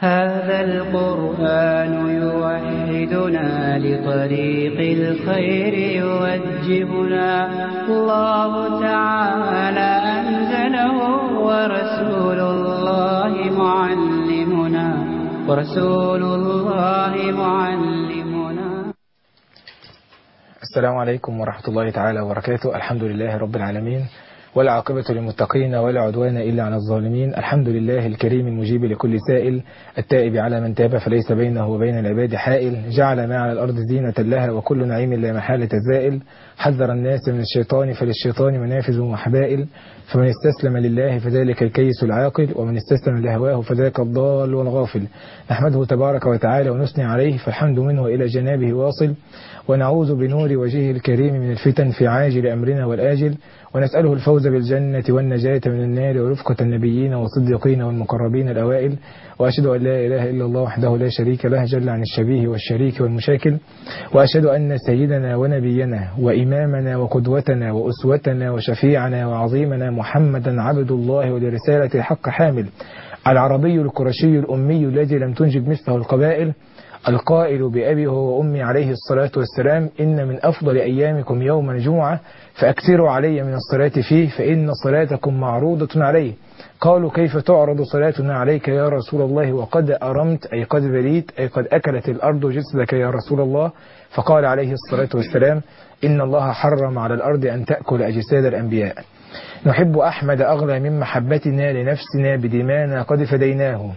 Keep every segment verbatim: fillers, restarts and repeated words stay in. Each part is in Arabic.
هذا القرآن يوحدنا لطريق الخير يوجهنا. الله تعالى أنزله ورسول الله معلمنا ورسول الله معلمنا. السلام عليكم ورحمة الله تعالى وبركاته. الحمد لله رب العالمين، والعاقبة للمتقين ولا عدوان إلا على الظالمين. الحمد لله الكريم المجيب لكل سائل، التائب على من تاب فليس بينه وبين العباد حائل، جعل ما على الأرض زينة لها وكل نعيم لا محالة زائل، حذر الناس من الشيطان فللشيطان منافذ وحبائل، فمن استسلم لله فذلك الكيس العاقل، ومن استسلم لهواه فذاك الضال والغافل. نحمده تبارك وتعالى ونثني عليه، فالحمد منه إلى جنابه واصل، ونعوذ بنور وجهه الكريم من الفتن في عاجل أمرنا والآجل، ونسأله الفوز بالجنة والنجاة من النار ورفقة النبيين والصديقين والمقربين الأوائل. وأشهد أن لا إله إلا الله وحده لا شريك له جل عن الشبيه والشريك والمشاكل، وأشهد أن سيدنا ونبينا وإمامنا وقدوتنا وأسوتنا وشفيعنا وعظيمنا محمدا عبد الله ولرسالة الحق حامل، العربي القرشي الأمي الذي لم تنجب مثله القبائل، القائل بأبي هو وأمي عليه الصلاة والسلام: إن من أفضل أيامكم يوم الجمعة فأكثروا علي من الصلاة فيه فإن صلاتكم معروضة عليه. قالوا: كيف تعرض صلاتنا عليك يا رسول الله وقد أرمت أي قد بليت أي قد أكلت الأرض جسدك يا رسول الله؟ فقال عليه الصلاة والسلام: إن الله حرم على الأرض أن تأكل أجساد الأنبياء. نحب أحمد أغلى من محبتنا لنفسنا بدمانا قد فديناه.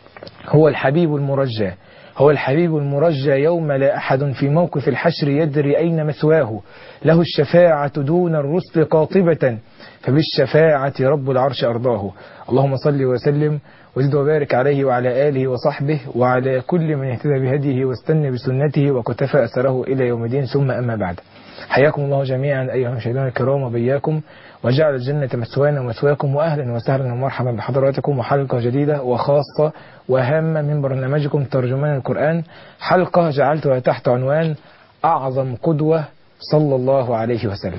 هو الحبيب المرجى هو الحبيب المرجى يوم لا أحد في موقف الحشر يدري أين مثواه. له الشفاعة دون الرسل قاطبة، فبالشفاعة رب العرش أرضاه. اللهم صل وسلم وزد وبارك عليه وعلى آله وصحبه وعلى كل من اهتدى بهديه واستنى بسنته وكتفى أثره إلى يوم الدين، ثم أما بعد. حياكم الله جميعا أيها المشاهدون الكرام وبياكم، وجعل الجنة مثوانا ومثواكم، وأهلا وسهلا ومرحبا بحضراتكم وحلقة جديدة وخاصة وهامة من برنامجكم ترجمان القرآن، حلقة جعلتها تحت عنوان أعظم قدوة صلى الله عليه وسلم.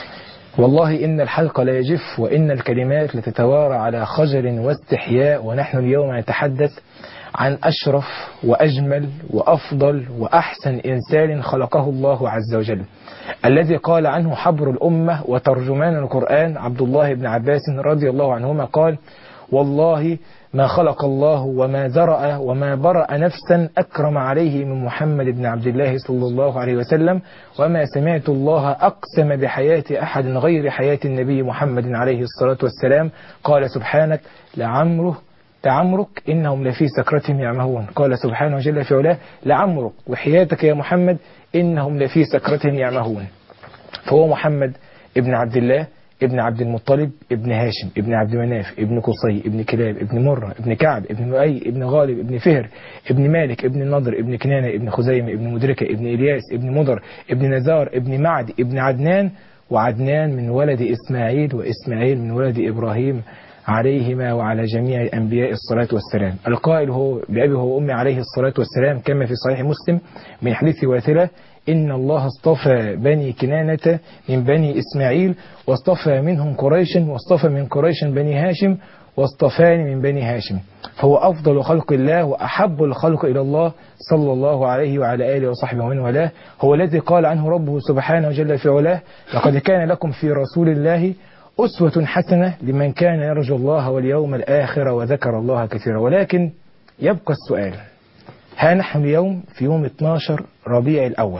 والله إن الحلقة لا يجف وإن الكلمات لتتوارى على خجل واستحياء، ونحن اليوم نتحدث عن أشرف وأجمل وأفضل وأحسن إنسان خلقه الله عز وجل، الذي قال عنه حبر الأمة وترجمان القرآن عبد الله بن عباس رضي الله عنهما قال: والله ما خلق الله وما ذرأ وما برأ نفسا أكرم عليه من محمد بن عبد الله صلى الله عليه وسلم، وما سمعت الله أقسم بحياة أحد غير حياة النبي محمد عليه الصلاة والسلام. قال سبحانك: لعمره لعمرك إنهم لفي سكرتهم يعمهون. قال سبحانه جل في علاه: لعمرك وحياتك يا محمد إنهم لفي سكرتهم يعمهون. فهو محمد ابن عبد الله ابن عبد المطلب ابن هاشم ابن عبد مناف ابن قصي ابن كلاب ابن مرة ابن كعب ابن لؤي ابن غالب ابن فهر ابن مالك ابن النضر ابن كنانة ابن خزيمة ابن مدركة ابن إلياس ابن مضر ابن نزار ابن معد ابن عدنان، وعدنان من ولد إسماعيل، وإسماعيل من ولد إبراهيم عليهما وعلى جميع الأنبياء الصلاة والسلام. القائل هو بأبي هو أمي عليه الصلاة والسلام كما في صحيح مسلم من حديث واثلة: إن الله اصطفى بني كنانة من بني إسماعيل، واصطفى منهم قريش، واصطفى من قريش بني هاشم، واصطفاني من بني هاشم. فهو أفضل خلق الله وأحب الخلق إلى الله صلى الله عليه وعلى آله وصحبه ومن والاه. هو الذي قال عنه ربه سبحانه جل في علاه: لقد كان لكم في رسول الله أسوة حسنة لمن كان يرجو الله واليوم الآخر وذكر الله كثيرا. ولكن يبقى السؤال: ها نحن اليوم في يوم اثني عشر ربيع الأول،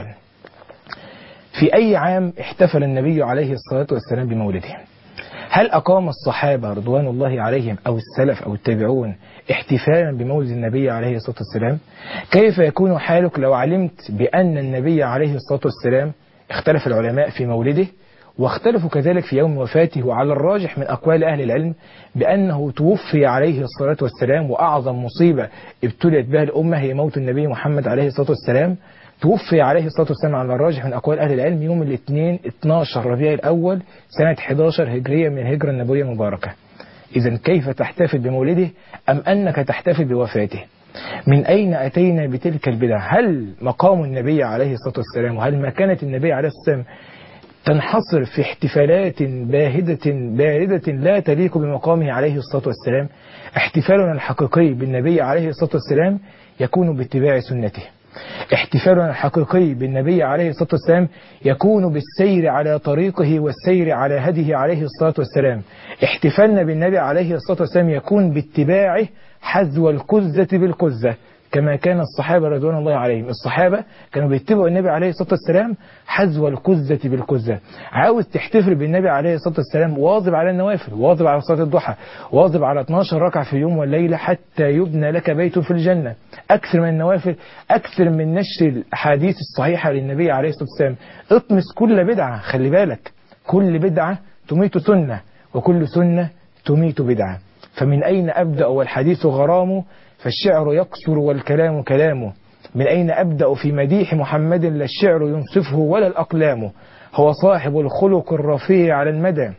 في أي عام احتفل النبي عليه الصلاة والسلام بمولده؟ هل أقام الصحابة رضوان الله عليهم أو السلف أو التابعون احتفالا بمولد النبي عليه الصلاة والسلام؟ كيف يكون حالك لو علمت بأن النبي عليه الصلاة والسلام اختلف العلماء في مولده، واختلفوا كذلك في يوم وفاته، وعلى الراجح من أقوال أهل العلم بأنه توفي عليه الصلاة والسلام، وأعظم مصيبة ابتليت بها الأمة هي موت النبي محمد عليه الصلاة والسلام. توفي عليه الصلاة والسلام على الراجح من أقوال أهل العلم يوم الاثنين اثني عشر ربيع الأول سنة أحد عشر هجرية من الهجرة النبوية المباركة. إذا كيف تحتفل بمولده أم أنك تحتفل بوفاته؟ من أين أتينا بتلك البدع؟ هل مقام النبي عليه الصلاة والسلام وهل مكانة النبي عليه الصلاة والسلام تنحصر في احتفالات باهدة باردة لا تليق بمقامه عليه الصلاة والسلام. احتفالنا الحقيقي بالنبي عليه الصلاة والسلام يكون باتباع سنته. احتفالنا الحقيقي بالنبي عليه الصلاة والسلام يكون بالسير على طريقه والسير على هديه عليه الصلاة والسلام. احتفالنا بالنبي عليه الصلاة والسلام يكون باتباعه حذو القزة بالقزة، كما كان الصحابة رضوان الله عليهم. الصحابة كانوا بيتبعوا النبي عليه الصلاة والسلام حذو القزة بالقزة. عاوز تحتفل بالنبي عليه الصلاة والسلام، واظب على النوافل، واظب على صلاة الضحى، واظب على اثناشر ركعة في اليوم والليلة حتى يبنى لك بيت في الجنة. أكثر من النوافل، أكثر من نشر الأحاديث الصحيحة للنبي عليه الصلاة والسلام. اطمس كل بدعة، خلي بالك كل بدعة تميت سنة، وكل سنة تميت بدعة. فمن أين أبدأ والحديث غرامه، فالشعر يقصر والكلام كلامه. من أين أبدأ في مديح محمد، لا الشعر ينصفه ولا الأقلام. هو صاحب الخلق الرفيع على المدى،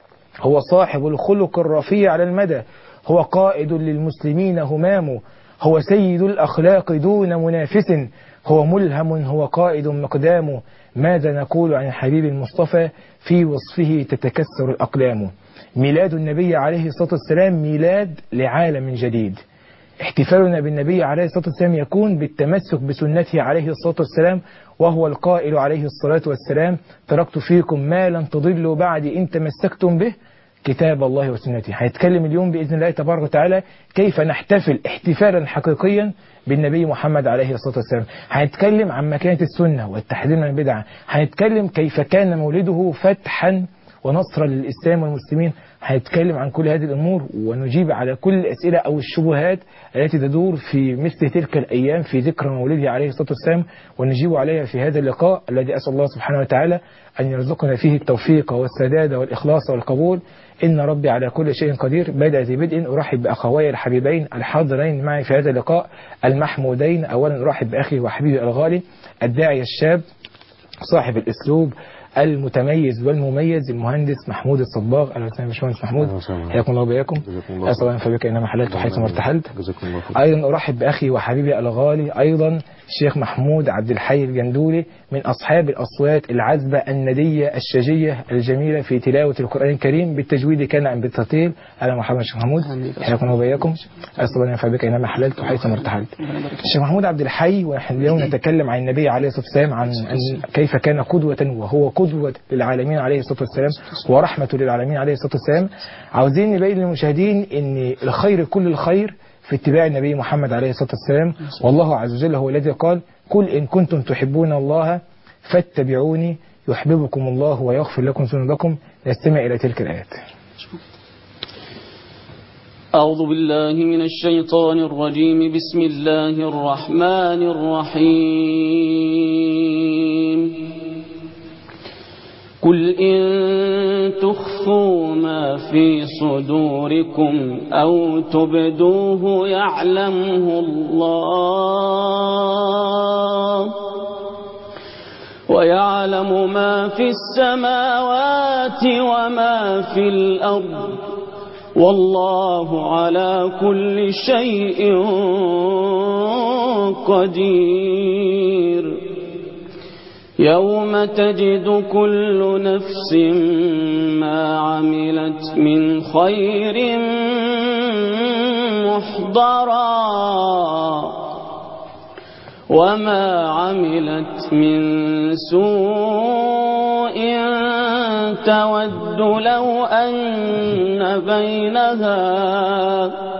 هو صاحب الخلق الرفيع على المدى. هو قائد للمسلمين همام، هو سيد الأخلاق دون منافس. هو ملهم، هو قائد مقدام. ماذا نقول عن الحبيب المصطفى، في وصفه تتكسر الأقلام. ميلاد النبي عليه الصلاة والسلام ميلاد لعالم جديد. احتفالنا بالنبي عليه الصلاة والسلام يكون بالتمسك بسنته عليه الصلاة والسلام، وهو القائل عليه الصلاة والسلام: تركت فيكم ما لن تضلوا بعد إن تمسكتم به، كتاب الله وسنتي. هنتكلم اليوم بإذن الله تبارك وتعالى كيف نحتفل احتفالا حقيقيا بالنبي محمد عليه الصلاة والسلام. هنتكلم عن مكانة السنة والتحذير من البدعة. هنتكلم كيف كان مولده فتحا ونصرا للإسلام والمسلمين. هنتكلم عن كل هذه الأمور ونجيب على كل الأسئلة أو الشبهات التي تدور في مثل تلك الأيام في ذكرى مولده عليه الصلاة والسلام، ونجيب عليها في هذا اللقاء الذي أسأل الله سبحانه وتعالى أن يرزقنا فيه التوفيق والسداد والإخلاص والقبول. إن ربي على كل شيء قدير. بدأ ذي بدء أرحب بأخوي الحبيبين الحاضرين معي في هذا اللقاء المحمودين. أولا أرحب بأخي وحبيبي الغالي الداعي الشاب صاحب الأسلوب المتميز والمميز المهندس محمود الصباغ. اهلا وسهلا باشمهندس محمود، حياكم الله وبياكم. اسال الله فبك انما حللت حيثما ارتحلت. ايضا ارحب باخي وحبيبي الغالي ايضا الشيخ محمود عبد الحي الجندولي، من اصحاب الاصوات العذبه النديه الشجيه الجميله في تلاوه القران الكريم بالتجويد كان عن بالترتيل. اهلا ومرحبا شيخ محمود، حياكم الله وبياكم. اسال الله فبك انما حللت حيثما ارتحلت. الشيخ محمود عبد الحي، ونحن اليوم نتكلم عن النبي عليه الصلاه والسلام، عن كيف كان قدوه، وهو قدوة للعالمين عليه الصلاة والسلام ورحمة للعالمين عليه الصلاة والسلام. عاوزين نبين للمشاهدين ان الخير كل الخير في اتباع النبي محمد عليه الصلاة والسلام. والله عز وجل هو الذي قال: قل إن كنتم تحبون الله فاتبعوني يحببكم الله ويغفر لكم ذنوبكم. نستمع إلى تلك الآيات. أعوذ بالله من الشيطان الرجيم. بسم الله الرحمن الرحيم. قل إن تخفوا ما في صدوركم أو تبدوه يعلمه الله، ويعلم ما في السماوات وما في الأرض، والله على كل شيء قدير. يوم تجد كل نفس ما عملت من خير محضرا، وما عملت من سوء تود لو أن بينها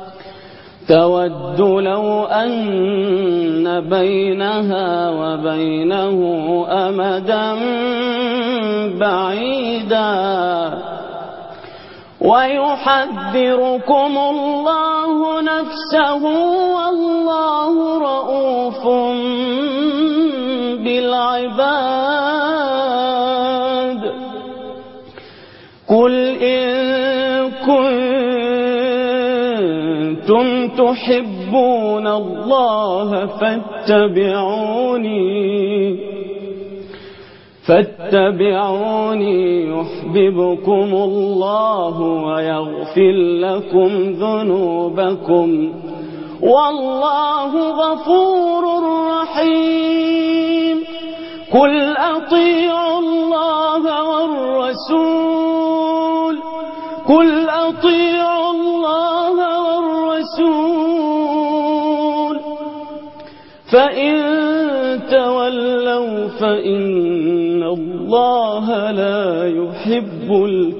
تود لو أن بينها وبينه أمدا بعيدا، ويحذركم الله نفسه والله رؤوف بالعباد. قل إن كنتم تحبون الله فاتبعوني فاتبعوني يحببكم الله ويغفر لكم ذنوبكم، والله غفور رحيم. قل أطيعوا الله والرسول قل أطيعوا الله والرسول فإن تولوا فإن الله لا يحب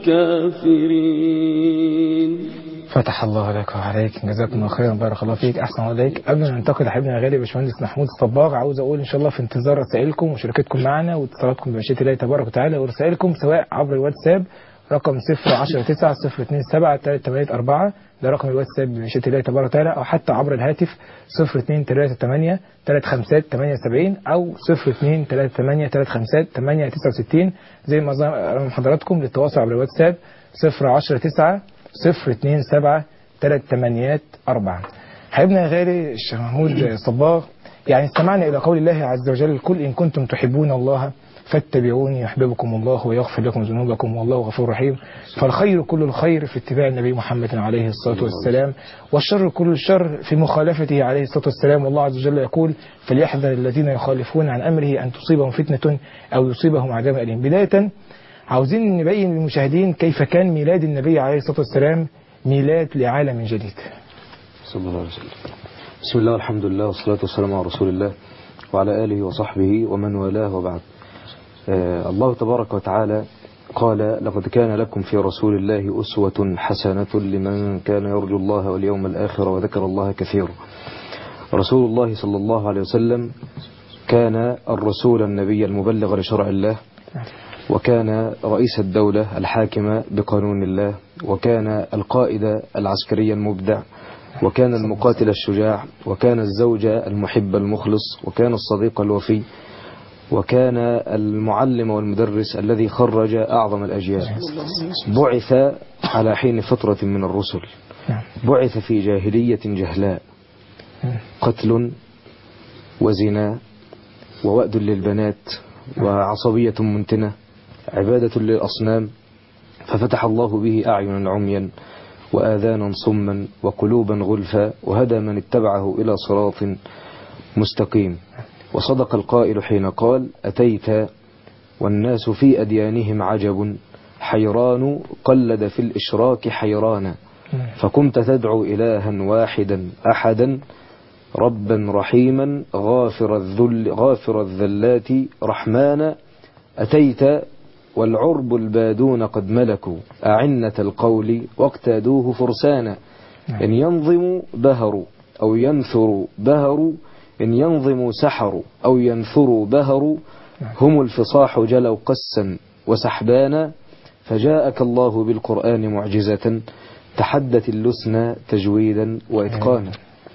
الكافرين. فتح الله لك وعليك، جزاكم الله خيرا، بارك الله فيك، احسن عليك. قبل ما ننتقل لحبيبنا الغالي باشمهندس محمود الصباغ، عاوز اقول ان شاء الله في انتظار رسائلكم وشاركتكم معنا واتصالاتكم بمشيئة الله تبارك وتعالى، ورسائلكم سواء عبر الواتساب رقم صفر عشرة تسعة صفر اتنين سبعة تلاتة تمانية أربعة، ده رقم الواتساب بمشيئة الله تبارك وتعالى، او حتى عبر الهاتف صفر اتنين تلاتة تمانية تلاتة خمسة تمانية سبعين او صفر اتنين تلاتة تمانية تلاتة خمسة تمانية تسعة وستين. زي ما ظهر حضراتكم للتواصل عبر الواتساب صفر عشرة تسعة صفر اتنين سبعة ثلاث تمانيات أربعة. حبيبنا يا غالي الشيخ محمود صباغ، يعني استمعنا إلى قول الله عز وجل: قل إن كنتم تحبون الله فاتبعوني يحببكم الله ويغفر لكم ذنوبكم والله غفور رحيم. فالخير كل الخير في اتباع النبي محمد عليه الصلاة والسلام، والشر كل الشر في مخالفته عليه الصلاة والسلام. والله عز وجل يقول: فليحذر الذين يخالفون عن أمره أن تصيبهم فتنة أو يصيبهم عذاب أليم. بداية عاوزين نبين للمشاهدين كيف كان ميلاد النبي عليه الصلاة والسلام ميلاد لعالم جديد. صلى الله عليه وسلم. بسم الله والحمد لله والصلاة والسلام على رسول الله وعلى آله وصحبه ومن والاه وبعد. آه الله تبارك وتعالى قال: لقد كان لكم في رسول الله أسوة حسنة لمن كان يرجو الله واليوم الآخر وذكر الله كثيرا. رسول الله صلى الله عليه وسلم كان الرسول النبي المبلغ لشرع الله، وكان رئيس الدولة الحاكمة بقانون الله، وكان القائد العسكري المبدع، وكان المقاتل الشجاع، وكان الزوج المحب المخلص، وكان الصديق الوفي، وكان المعلم والمدرس الذي خرج أعظم الأجيال. بعث على حين فترة من الرسل، بعث في جاهلية جهلاء، قتل وزنا ووأد للبنات وعصبية منتنة، عبادة للأصنام، ففتح الله به أعينا عميا وآذانا صما وقلوبا غلفا، وهدى من اتبعه إلى صراط مستقيم. وصدق القائل حين قال: أتيت والناس في أديانهم عجب، حيران قلد في الإشراك حيرانا، فكنت تدعو إلها واحدا أحدا، ربا رحيما غافر الذل غافر الذلات رحمانا. أتيت والعرب البادون قد ملكوا أعنة القول واقتادوه فرسانا، إن ينظموا بهروا أو ينثروا بهروا، إن ينظموا سحروا أو ينثروا بهروا، هم الفصاح جلوا قسا وسحبانا، فجاءك الله بالقرآن معجزة تحدت اللسنى تجويدا وإتقانا.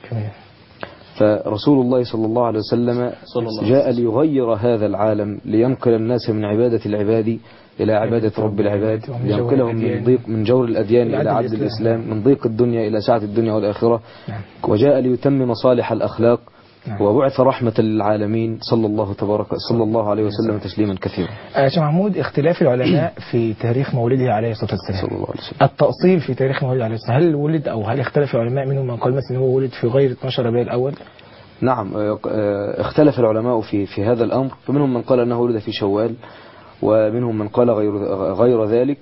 فرسول الله صلى الله عليه وسلم جاء ليغير هذا العالم، لينقل الناس من عبادة العباد إلى عبادة رب العباد، لينقلهم من ضيق من جور الأديان إلى عدل الإسلام، من ضيق الدنيا إلى سعة الدنيا والآخرة، وجاء ليتمم صالح الأخلاق، وبعث رحمة للعالمين صلى الله تبارك صلى الله عليه وسلم تسليما كثيرا. شيخ محمود، اختلاف العلماء في تاريخ مولده عليه الصلاة والسلام، صلى الله عليه وسلم. التأصيل في تاريخ مولده عليه الصلاة والسلام، هل ولد أو هل اختلف العلماء؟ منهم من قال مثلا هو ولد في غير اتناشر ربيع الأول. نعم، اختلف العلماء في في هذا الأمر، فمنهم من قال أنه ولد في شوال، ومنهم من قال غير غير ذلك،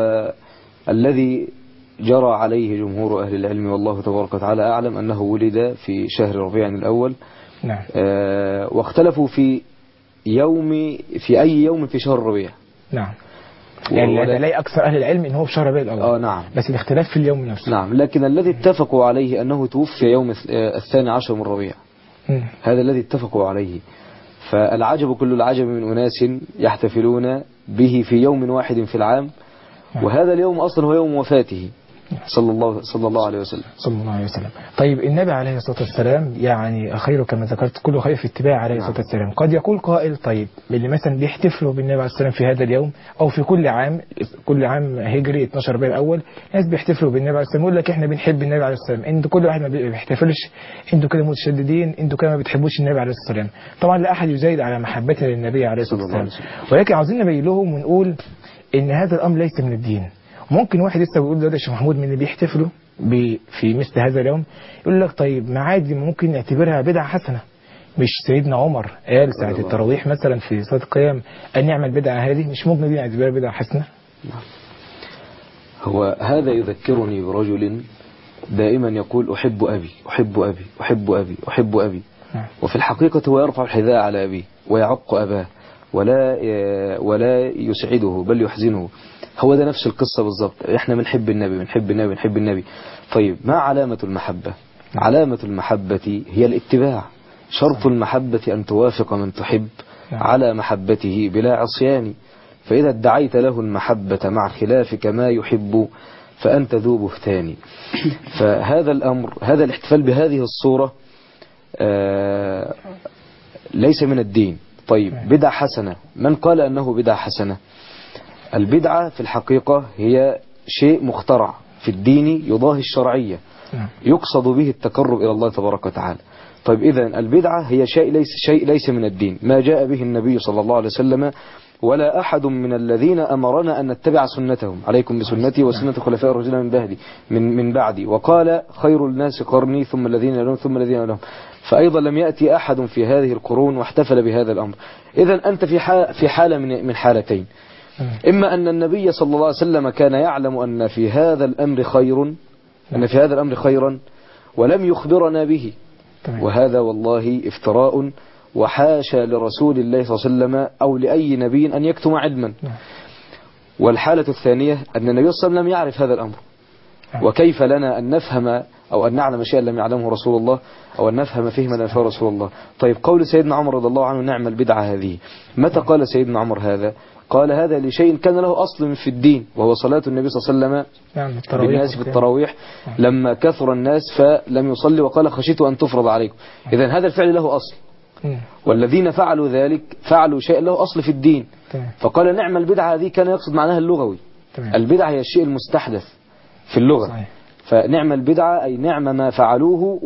والذي جرى عليه جمهور أهل العلم والله تبارك وتعالى أعلم أنه ولد في شهر ربيع الأول. نعم. آه واختلفوا في يوم في أي يوم في شهر ربيع. نعم. يعني ولا... لا أكثر أهل العلم إن هو في شهر ربيع الأول. آه نعم. بس الاختلاف في اليوم نفسه. نعم، لكن الذي اتفقوا عليه أنه توفي يوم الثاني عشر من ربيع. م. هذا الذي اتفقوا عليه. فالعجب كل العجب من أناس يحتفلون به في يوم واحد في العام، وهذا اليوم أصلا هو يوم وفاته صلى الله صلى الله عليه وسلم. صلى الله عليه وسلم. طيب النبي عليه الصلاة والسلام يعني خير كما ذكرت، كله خير في اتباع عليه الصلاة والسلام. قد يقول قائل: طيب اللي مثلا بيحتفلوا بالنبي عليه الصلاة والسلام في هذا اليوم أو في كل عام، كل عام هجري اتناشر ربيع الأول، ناس بيحتفلوا بالنبي عليه الصلاة والسلام يقول لك احنا بنحب النبي عليه الصلاة والسلام، انتوا كل واحد ما بيحتفلش، انتوا كده متشددين، انتوا كده ما بتحبوش النبي عليه الصلاة والسلام. طبعا لا أحد يزايد على محبتنا للنبي عليه الصلاة والسلام، ولكن عاوزين نبين لهم ونقول إن هذا الأمر ليس من الدين. ممكن واحد لسه بيقول ده يا شيخ محمود من اللي بيحتفلوا في مثل هذا اليوم، يقول لك طيب ما عادي، ممكن نعتبرها بدعة حسنة، مش سيدنا عمر قال ساعة التراويح مثلا في صلاة القيام أن يعمل بدعة هذه مش ممكن دي اعتبار بدعة حسنة؟ هو هذا يذكرني برجل دائما يقول أحب أبي أحب أبي أحب أبي أحب أبي وفي الحقيقة هو يرفع الحذاء على أبيه ويعق أباه ولا ولا يسعده بل يحزنه. هو ده نفس القصة بالضبط. احنا بنحب النبي بنحب النبي بنحب النبي. طيب ما علامة المحبة؟ علامة المحبة هي الاتباع. شرط المحبة أن توافق من تحب على محبته بلا عصيان. فإذا ادعيت له المحبة مع خلافك ما يحب فأنت ذو بهتان. فهذا الأمر، هذا الاحتفال بهذه الصورة آه ليس من الدين. طيب بدعة حسنة، من قال أنه بدعة حسنة؟ البدعة في الحقيقة هي شيء مخترع في الدين يضاهي الشرعية يقصد به التقرب إلى الله تبارك وتعالى. طيب إذن البدعة هي شيء ليس, شيء ليس من الدين، ما جاء به النبي صلى الله عليه وسلم ولا أحد من الذين أمرنا أن نتبع سنتهم. عليكم بسنتي وسنة خلفاء الراشدين من بعدي من من بعدي وقال خير الناس قرني ثم الذين يلونهم ثم الذين يلونهم. فأيضا لم يأتي أحد في هذه القرون واحتفل بهذا الأمر. إذن أنت في حالة في حالة من من حالتين، إما أن النبي صلى الله عليه وسلم كان يعلم أن في هذا الأمر خير أن في هذا الأمر خيرا ولم يخبرنا به، وهذا والله افتراء وحاشا لرسول الله صلى الله عليه وسلم أو لأي نبي أن يكتم علما. والحالة الثانية أن النبي صلى الله عليه وسلم لم يعرف هذا الأمر، وكيف لنا أن نفهم أو أن نعلم شيئا لم يعلمه رسول الله أو أن نفهم فيه ما لم يفهمه رسول الله. طيب قول سيدنا عمر رضي الله عنه نعم البدعة هذه، متى قال سيدنا عمر هذا؟ قال هذا لشيء كان له أصل في الدين وهو صلاة النبي صلى الله عليه وسلم بالناس في التراويح لما كثر الناس فلم يصلي وقال خشيت أن تفرض عليكم. إذن هذا الفعل له أصل، والذين فعلوا ذلك فعلوا شيء له أصل في الدين. فقال نعم البدعة هذه كان يقصد معناها اللغوي. البدعة هي الشيء المستحدث في اللغة. فنعم البدعة أي نعم ما فعلوه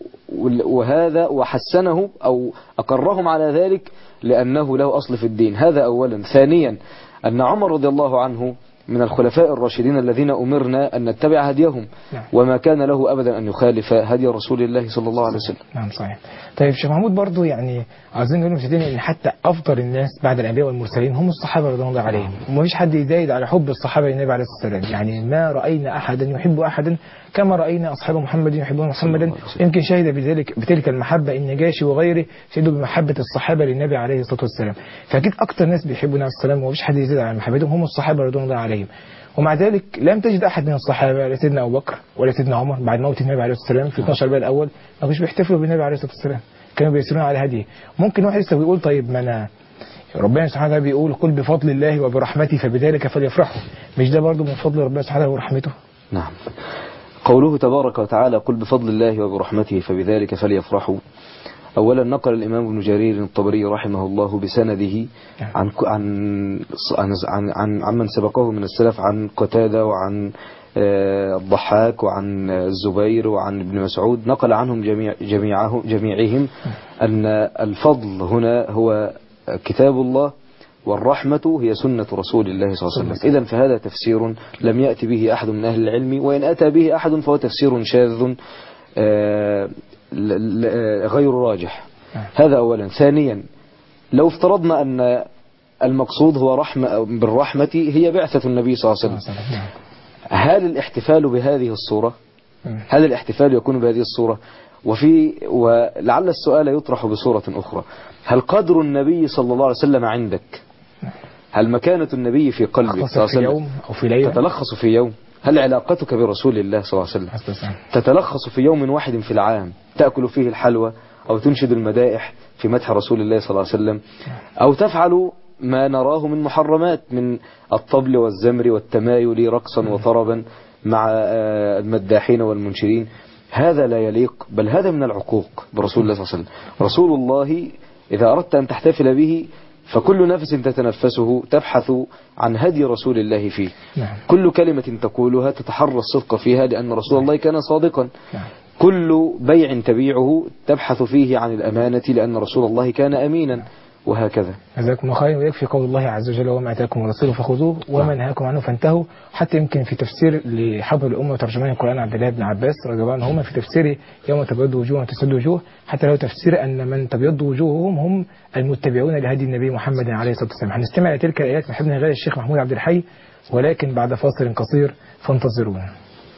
وهذا وحسنه أو أقرهم على ذلك لأنه له أصل في الدين. هذا أولا. ثانيا أن عمر رضي الله عنه من الخلفاء الراشدين الذين أمرنا أن نتبع هديهم وما كان له أبدا أن يخالف هدي رسول الله صلى الله عليه وسلم. نعم صحيح. طيب شيخ محمود برضو يعني عايزين نقول للمشاهدين ان حتى افضل الناس بعد الانبياء والمرسلين هم الصحابه رضي الله عليهم، وما فيش حد يزايد على حب الصحابه للنبي عليه الصلاه والسلام. يعني ما راينا احدا يحب احدا كما راينا اصحاب محمد يحبون محمدا. يمكن شهد بذلك بتلك المحبه النجاشي وغيره شهدوا بمحبه الصحابه للنبي عليه الصلاه والسلام. فاكيد اكثر ناس بيحبوا النبي صلى الله عليه وسلم وما فيش حد يزيد على محبتهم هم الصحابه رضي الله عليهم. ومع ذلك لم تجد أحد من الصحابة لا سيدنا أبو بكر ولا سيدنا عمر بعد موت النبي عليه الصلاة والسلام في اثناشر ربيع الأول ما كانوش بيحتفلوا بالنبي عليه الصلاة والسلام، كانوا بيسيرون على هديه. ممكن واحد لسه بيقول طيب ما أنا ربنا سبحانه وتعالى بيقول قل بفضل الله وبرحمته فبذلك فليفرحوا، مش ده برضه من فضل ربنا سبحانه وتعالى ورحمته؟ نعم. قوله تبارك وتعالى قل بفضل الله وبرحمته فبذلك فليفرحوا، أولا نقل الإمام ابن جرير الطبري رحمه الله بسنده عن عن عن عن عن من سبقه من السلف عن قتادة وعن الضحاك وعن الزبير وعن ابن مسعود، نقل عنهم جميع جميعهم جميعهم أن الفضل هنا هو كتاب الله والرحمة هي سنة رسول الله صلى الله عليه وسلم. إذن فهذا تفسير لم يأتي به أحد من أهل العلم، وإن أتى به أحد فهو تفسير شاذ غير راجح. هذا أولا. ثانيا لو افترضنا أن المقصود هو رحمة بالرحمة هي بعثة النبي صلى الله عليه وسلم، هل الاحتفال بهذه الصورة هل الاحتفال يكون بهذه الصورة؟ وفي ولعل السؤال يطرح بصورة أخرى، هل قدر النبي صلى الله عليه وسلم عندك؟ هل مكانة النبي في قلبك صلى الله عليه وسلم أو في ليلة تتلخص في يوم؟ هل علاقتك برسول الله صلى الله عليه وسلم تتلخص في يوم واحد في العام تأكل فيه الحلوى أو تنشد المدائح في مدح رسول الله صلى الله عليه وسلم، أو تفعل ما نراه من محرمات من الطبل والزمر والتمايل رقصا وطربا مع المداحين والمنشرين؟ هذا لا يليق، بل هذا من العقوق برسول الله صلى الله عليه وسلم. رسول الله إذا أردت أن تحتفل به فكل نفس تتنفسه تبحث عن هدي رسول الله فيه. نعم. كل كلمة تقولها تتحرى الصدق فيها لأن رسول نعم. الله كان صادقا. نعم. كل بيع تبيعه تبحث فيه عن الأمانة لأن رسول الله كان أمينا. وهكذا. جزاكم الله خيرا. ويكفي قول الله عز وجل وما آتاكم الرسول فخذوه وما نهاكم عنه فانتهوا. حتى يمكن في تفسير لحبر الأمة وترجمان القرآن عبد الله بن عباس رضي الله عنهما في تفسيره يوم تبيض وجوه وتسود وجوه، حتى له تفسير أن من تبيض وجوههم هم المتبعون لهدي النبي محمد عليه الصلاة والسلام. هنستمع لتلك الآيات من حبنا غير الشيخ محمود عبد الحي، ولكن بعد فاصل قصير فانتظرونا.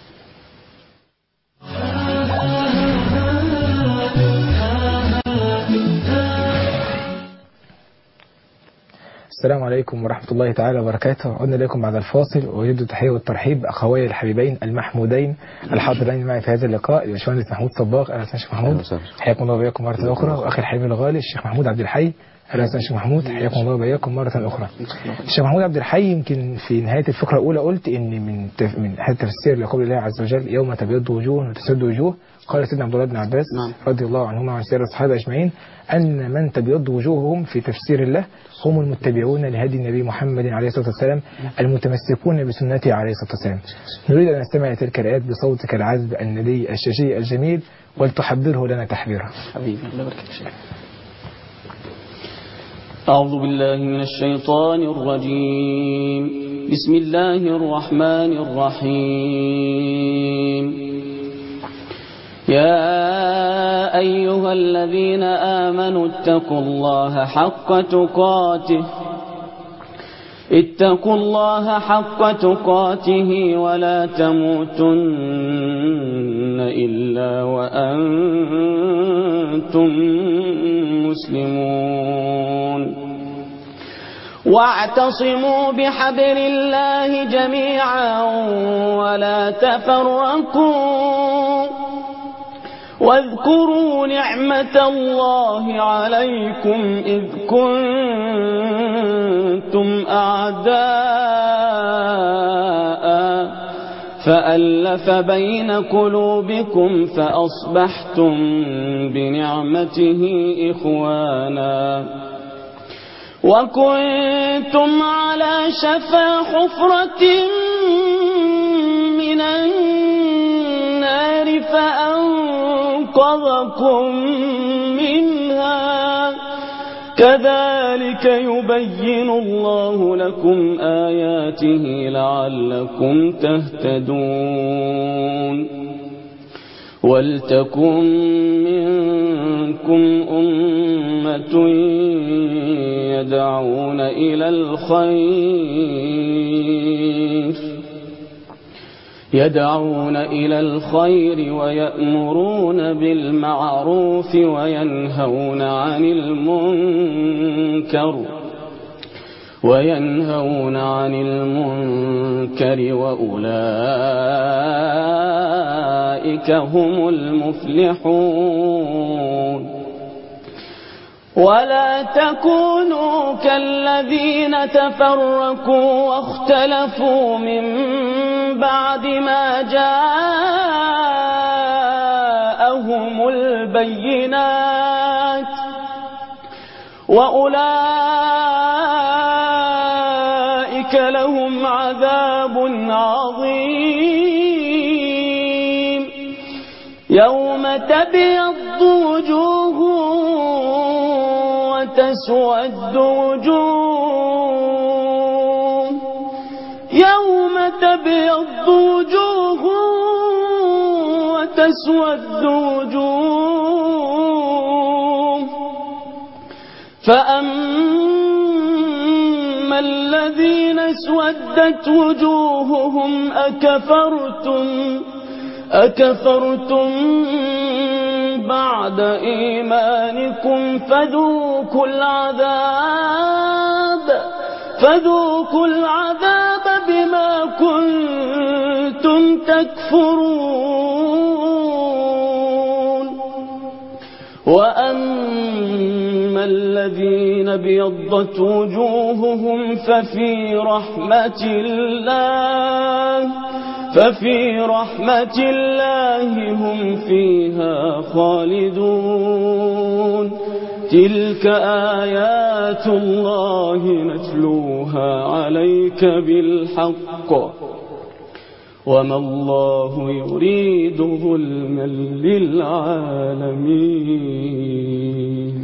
السلام عليكم ورحمة الله تعالى وبركاته. عدنا لكم بعد الفاصل، وأريد التحية والترحيب بأخوي الحبيبين المحمودين الحاضرين معي في هذا اللقاء، الباشمهندس محمود صباغ. أهلا وسهلا شيخ محمود، حياكم الله وبياكم مرة أخرى. وأخي الحبيب الغالي الشيخ محمود عبد الحي. أهلا وسهلا شيخ محمود، حياكم الله وبياكم مرة أخرى. الشيخ محمود عبد الحي، يمكن في نهاية الفقرة الأولى قلت إن من تف... من هذا التفسير لقول الله عز وجل يوم تبيض وجوه وتسود وجوه، قال سيدنا عبد الله بن عباس رضي الله عنهما وعن سائر الصحابة أجمعين أن من تبيض وجوههم في تفسير الله هم المتبعون لهدي النبي محمد عليه الصلاة والسلام المتمسكون بسنته عليه الصلاة والسلام. نريد أن نستمع تلك الآيات بصوتك العذب الندي الشجي الجميل، ولتحبره لنا تحبيرا. حبيبي الله يبارك فيك. أعوذ بالله من الشيطان الرجيم. بسم الله الرحمن الرحيم. يا أيها الذين آمنوا اتقوا الله حق تقاته اتقوا الله حق تقاته ولا تموتن إلا وأنتم مسلمون. واعتصموا بحبل الله جميعا ولا تفرقوا واذكروا نعمة الله عليكم إذ كنتم أعداء فألف بين قلوبكم فأصبحتم بنعمته إخوانا وكنتم على شفا حفرة من النار فأنقذكم منها كذلك يبين الله لكم آياته لعلكم تهتدون. ولتكن منكم أمة يدعون إلى الخير يدعون إلى الخير ويأمرون بالمعروف وينهون عن المنكر وينهون عن المنكر وأولئك هم المفلحون. ولا تكونوا كالذين تفرقوا واختلفوا من بعد ما جاءهم البينات وأولئك لهم عذاب عظيم. يوم تبيض وجوه وتسود وجوه يوم تبيض وجوه وتسود وجوه فأما الذين اسودت وجوههم أكفرتم أكفرتم بعد إيمانكم فذوقوا العذاب فذوقوا العذاب بما كنتم تكفرون. وأما الذين ابيضت وجوههم ففي رحمة الله ففي رحمة الله هم فيها خالدون. تلك آيات الله نتلوها عليك بالحق وما الله يريد ظلما للعالمين.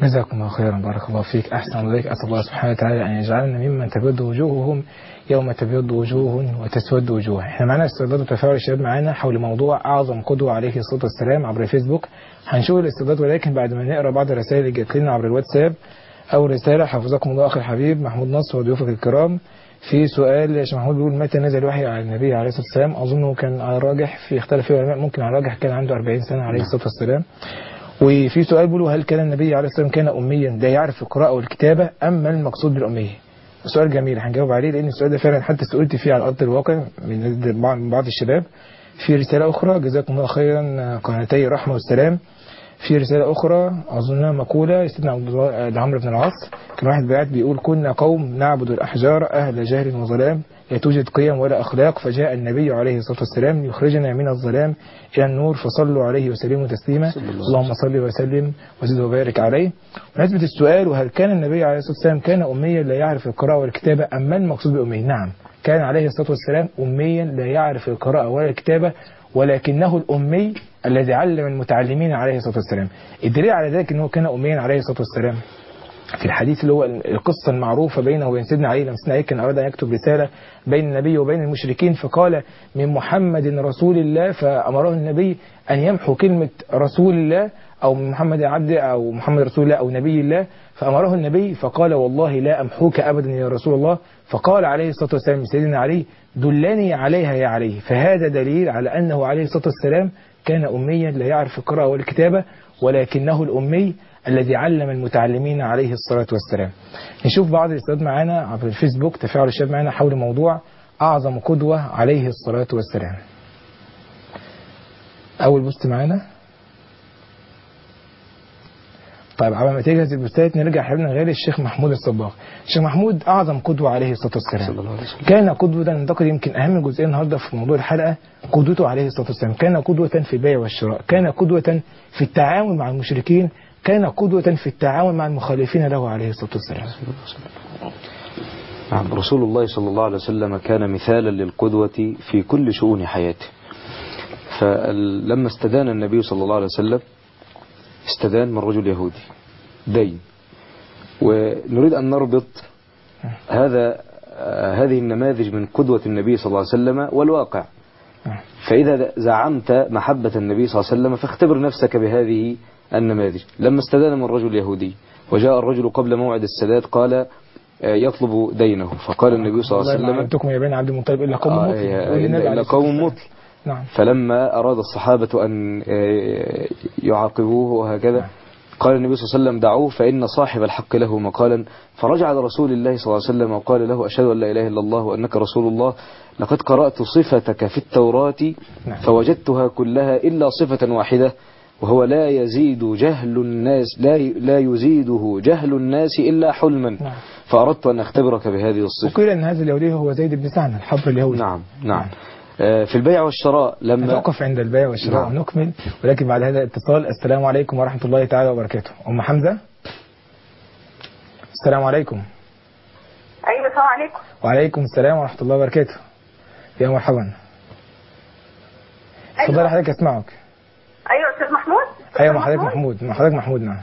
جزاكم الله خيرا، بارك الله فيك، أحسن الله. أسأل الله سبحانه وتعالى أن يجعلنا ممن تبيض وجوههم يوم تبيض وجوه وتسود وجوه. احنا معانا استعداد وتفاعل الشباب معانا حول موضوع أعظم قدوة عليه الصلاة والسلام عبر الفيسبوك. هنشوف الاستعداد، ولكن بعد ما نقرأ بعض الرسائل اللي جات لنا عبر الواتساب. أول رسالة: حفظكم الله أخي الحبيب محمود نصر وضيوفك الكرام. في سؤال يا شيخ محمود بيقول: متى نزل الوحي على النبي عليه الصلاة والسلام؟ أظنه كان على الراجح، في اختلاف العلماء، ممكن على الراجح كان عنده أربعين سنة عليه الصلاة والسلام. وفي سؤال بيقول: هل كان النبي عليه الصلاة والسلام كان أميا لا يعرف القراءة والكتابة أم ما المقصود بالأمية؟ سؤال جميل، هنجاوب عليه لأن السؤال ده فعلا حتى سئلت فيه على أرض الواقع من بعض الشباب. في رسالة أخرى: جزاكم الله خيرا قناتي الرحمة والسلام. في رسالة أخرى أظنها مقولة سيدنا عمرو بن العاص، كان واحد بعت بيقول: كنا قوم نعبد الأحجار أهل جهل وظلام، لا توجد قيم ولا أخلاق، فجاء النبي عليه الصلاة والسلام يخرجنا من الظلام إلى النور، فصلوا عليه وسلموا تسليما، اللهم صل وسلم وزد وبارك عليه. ونسبة السؤال: وهل كان النبي عليه الصلاة والسلام كان أميا لا يعرف القراءة والكتابة أم ما المقصود بأمي؟ نعم، كان عليه الصلاة والسلام أميا لا يعرف القراءة ولا الكتابة، ولكنه الأمي الذي علم المتعلمين عليه الصلاة والسلام. الدليل على ذلك أنه كان أميا عليه الصلاة والسلام في الحديث اللي هو القصة المعروفة بينه وبين سيدنا علي، لما سيدنا علي كان أراد أن يكتب رسالة بين النبي وبين المشركين، فقال: من محمد رسول الله، فأمره النبي أن يمحو كلمة رسول الله، أو من محمد عبد أو محمد رسول الله أو نبي الله، فأمره النبي فقال: والله لا أمحوك أبدا يا رسول الله. فقال عليه الصلاة والسلام لسيدنا علي: دلني عليها يا علي. فهذا دليل على أنه عليه الصلاة والسلام كان أميا لا يعرف القراءة والكتابة، ولكنه الأمي الذي علم المتعلمين عليه الصلاة والسلام. نشوف بعض الاستعداد معنا عبر الفيسبوك، تفاعل الشباب معنا حول موضوع أعظم قدوة عليه الصلاة والسلام. أول بوست معنا. طيب قبل ما تجهز البوستات نرجع حبيبنا غير الشيخ محمود الصباغ. الشيخ محمود أعظم قدوة عليه الصلاة والسلام، كان قدوة، ننتقد يمكن أهم جزئية النهاردة في موضوع الحلقة، قدوته عليه الصلاة والسلام. كان قدوة في البيع والشراء، كان قدوة في التعامل مع المشركين، كان قدوة في التعامل مع المخالفين له عليه الصلاة والسلام. نعم، رسول الله صلى الله عليه وسلم كان مثالا للقدوة في كل شؤون حياته. فلما استدان النبي صلى الله عليه وسلم استدان من رجل يهودي دين، ونريد أن نربط هذا هذه النماذج من قدوة النبي صلى الله عليه وسلم والواقع. فإذا زعمت محبة النبي صلى الله عليه وسلم فاختبر نفسك بهذه النماذج. لما استدان من رجل يهودي وجاء الرجل قبل موعد السداد قال يطلب دينه، فقال النبي صلى الله عليه وسلم: لم تكن يا بني عبد المطلب إلا قوم مطل، إلا قوم مطل. نعم. فلما أراد الصحابة أن يعاقبوه وهكذا قال النبي صلى الله عليه وسلم: دعوه فإن صاحب الحق له مقالا. فرجع لرسول الله صلى الله عليه وسلم وقال له: أشهد أن لا إله إلا الله وأنك رسول الله، لقد قرأت صفتك في التوراة فوجدتها كلها إلا صفة واحدة، وهو لا يزيد جهل الناس لا لا يزيده جهل الناس إلا حلما، فأردت أن أختبرك بهذه الصفة. وقيل أن هذا اليهودي هو زيد بن سعد الحبر اليهودي. نعم نعم. في البيع والشراء لما نتوقف عند البيع والشراء ونكمل، ولكن بعد هذا الاتصال. السلام عليكم ورحمة الله تعالى وبركاته. أم حمزة، السلام عليكم. أيوة السلام عليكم. وعليكم السلام ورحمة الله وبركاته. يا مرحبا. اتفضلي أيوة. حضرتك أسمعك. أيوة أستاذ محمود. أيوة حضرتك محمود. حضرتك محمود. نعم.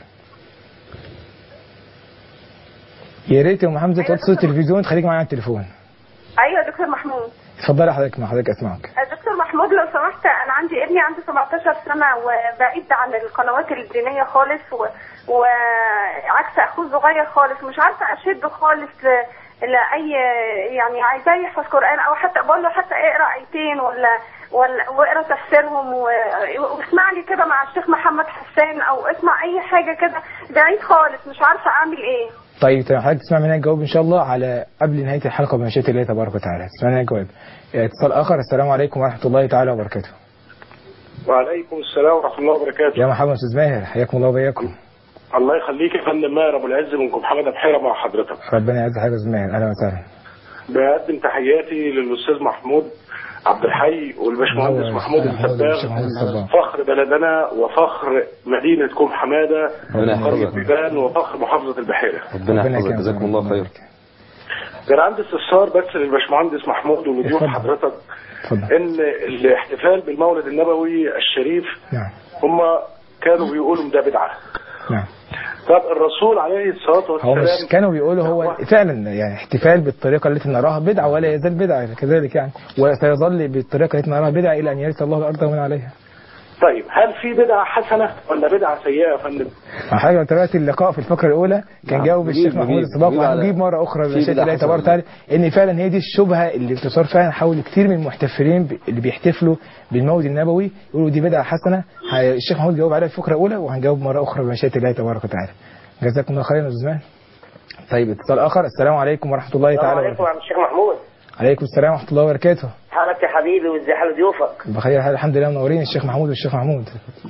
يا ريت يا أم حمزة توطي صوت التلفزيون، تخليك معايا على التليفون. أيوة دكتور محمود. اتفضلي حضرتك، مع حضرتك أسمعك. دكتور محمود لو سمحت، أنا عندي ابني عنده سبعتاشر سنة وبعيد عن القنوات الدينية خالص، و... وعكس أخوه الصغير خالص، مش عارفة أشده خالص لأي، يعني عايزاه يحفظ قرآن، أو حتى بقول له حتى اقرأ آيتين ولا ولا واقرأ تفسيرهم، واسمع لي كده مع الشيخ محمد حسان، أو اسمع أي حاجة كده، بعيد خالص مش عارفة أعمل إيه. طيب طيب حضرتك تسمع منها الجواب ان شاء الله على قبل نهايه الحلقه بمشيئه الله تبارك وتعالى. تسمع منها الجواب. اتصال اخر. السلام عليكم ورحمه الله تعالى وبركاته. وعليكم السلام ورحمه الله وبركاته. يا مرحبا استاذ ماهر، حياكم الله وبياكم. الله يخليك يا فندم ماهر ابو العز من محمد بحيره مع حضرتك. ربنا يعز حضرتك يا استاذ ماهر، اهلا وسهلا. بقدم تحياتي للاستاذ محمود عبد الحي والباشمهندس محمود السباغ، فخر بلدنا وفخر مدينه كوم حماده قريه بيبان وفخر محافظه البحيره. ربنا يحفظك، جزاكم الله خير. كان عندي استفسار بس للباشمهندس محمود ولضيوف حضرتك، ان الاحتفال بالمولد النبوي الشريف نعم هم كانوا بيقولوا ده بدعه. نعم. طب الرسول عليه الصلاة والسلام هو مش كانوا بيقولوا هو فعلا يعني احتفال بالطريقة التي نراها بدعة ولا يزال بدعة كذلك يعني، وسيظل بالطريقة التي نراها بدعة إلى أن يرث الله الأرض ومن عليها. طيب هل في بدعة حسنة ولا بدعة سيئة يا فندم؟ حاجة تابعت اللقاء في الفقرة الأولى كان نعم. جاوب الشيخ محمود الصباغ، وهنجيب مرة أخرى بمشيئة الله تبارك وتعالى إن فعلا هي دي الشبهة اللي بتصار فعلا حول كتير من المحتفلين اللي بيحتفلوا بالمولد النبوي يقولوا دي بدعة حسنة. الشيخ محمود جاوب عليها في الفقرة الأولى وهنجاوب مرة أخرى بمشيئة الله تبارك وتعالى. جزاكم الله خيرا يا أستاذ. طيب اتصال آخر. السلام عليكم ورحمة الله تعالى وبركاته. السلام عليكم يا الشيخ محمود. عليكم السلام ورحمة الله وبركاته. حالك يا حبيبي وازي حال ضيوفك؟ بخير حال الحمد لله، منورين الشيخ محمود والشيخ محمود.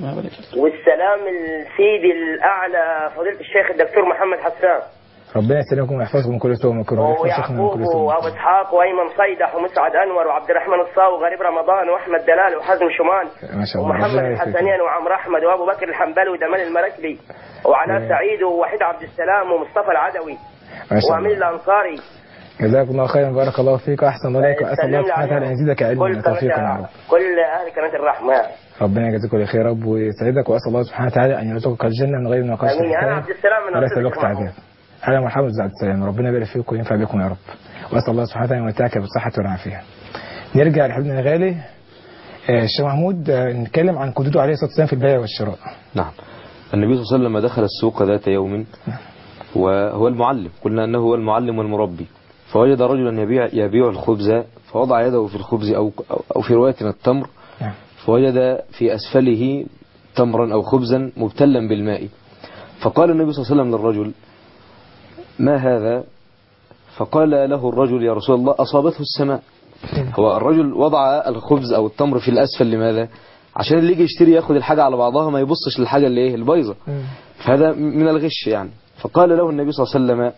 والسلام لسيدي الأعلى فضيلة الشيخ الدكتور محمد حسان. ربنا يسلمكم ويحفظكم من كل سوء ومكروه. ويعقوب وابو اسحاق وايمن صيدح ومسعد انور وعبد الرحمن الصاوي وغريب رمضان واحمد دلال وحزم شمال ما شاء الله ومحمد الحسنين وعمرو احمد وابو بكر الحنبلي ودمال المركبي وعلاء سعيد ووحيد عبد السلام ومصطفى العدوي وامين الانصاري. جزاكم الله خيرا، بارك الله فيك واحسن الله عليك، واسال الله سبحانه وتعالى ان يزيدك علما وتوفيقا يا رب. كل اهل قناه الرحمه ربنا يجزيك كل خير يا رب ويسعدك، واسال الله سبحانه وتعالى ان يرزقك الجنه من غير نقاش. امين. انا عبد السلام من وليس الوقت عذاب. اهلا ومرحبا بك عبد السلام، ربنا يبارك فيكم وينفع بكم يا رب، واسال الله سبحانه وتعالى ان يمتعك بالصحه والعافيه. نرجع لحبيبنا الغالي الشيخ محمود، نتكلم عن قدوته عليه الصلاه والسلام في البيع والشراء. نعم. النبي صلى الله عليه وسلم دخل السوق ذات يوم وهو المعلم، قلنا انه هو المعلم والمربي، فوجد رجلا يبيع يبيع الخبز فوضع يده في الخبز أو أو في روايتنا التمر، فوجد في أسفله تمرا أو خبزا مبتلا بالماء، فقال النبي صلى الله عليه وسلم للرجل: ما هذا؟ فقال له الرجل: يا رسول الله أصابته السماء. هو الرجل وضع الخبز أو التمر في الأسفل، لماذا؟ عشان اللي يجي يشتري ياخد الحاجة على بعضها، ما يبصش للحاجة اللي ايه البيضة، فهذا من الغش يعني. فقال له النبي صلى الله عليه وسلم: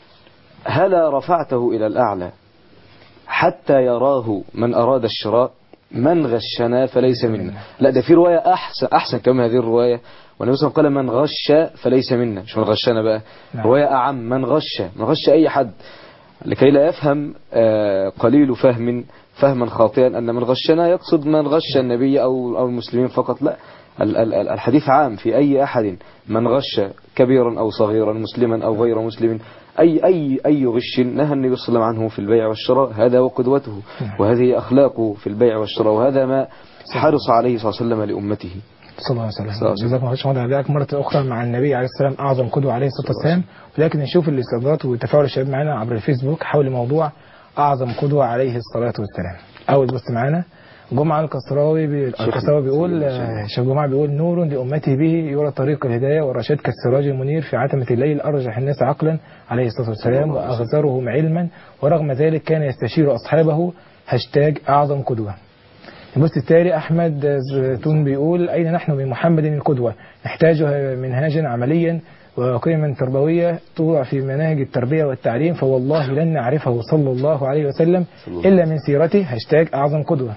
هلا رفعته إلى الأعلى حتى يراه من أراد الشراء، من غشنا فليس منا. لا، ده في رواية أحسن أحسن كما هذه الرواية، والنبي صلى الله عليه وسلم قال: من غش فليس منا، مش من غشنا بقى، رواية أعم: من غش، من غش أي حد، لكي لا يفهم قليل فهم فهما خاطئا أن من غشنا يقصد من غش النبي أو أو المسلمين فقط. لا، الحديث عام في أي أحد، من غش كبيرا أو صغيرا، مسلما أو غير مسلم، أي أي أي غش نهى النبي صلى الله عليه وسلم عنه في البيع والشراء. هذا وقدوته، وهذه أخلاقه في البيع والشراء، وهذا ما حرص عليه صلى الله عليه وسلم لأمته صلى الله عليه وسلم. جزاكم الله خيرا. هذاك مرة أخرى مع النبي عليه السلام أعظم قدوة عليه الصلاة والسلام، ولكن نشوف الاستفسارات وتفاعل الشباب معنا عبر الفيسبوك حول موضوع أعظم قدوة عليه الصلاة والسلام. أول بوست معنا جمعة القصراوي بي... القصراوي بيقول شيخ جمعة بيقول: نور لأمته به يرى طريق الهداية والرشاد كالسراج المنير في عتمة الليل، أرجح الناس عقلا عليه الصلاة والسلام وأغزرهم علما، ورغم ذلك كان يستشير أصحابه. هاشتاج أعظم قدوة. البوست التالي أحمد زيتون بيقول: أين نحن من محمد القدوة؟ نحتاج منهاجا عمليا وقيما تربوية توضع في مناهج التربية والتعليم، فوالله لن نعرفه صلى الله عليه وسلم إلا من سيرته. هاشتاج أعظم قدوة.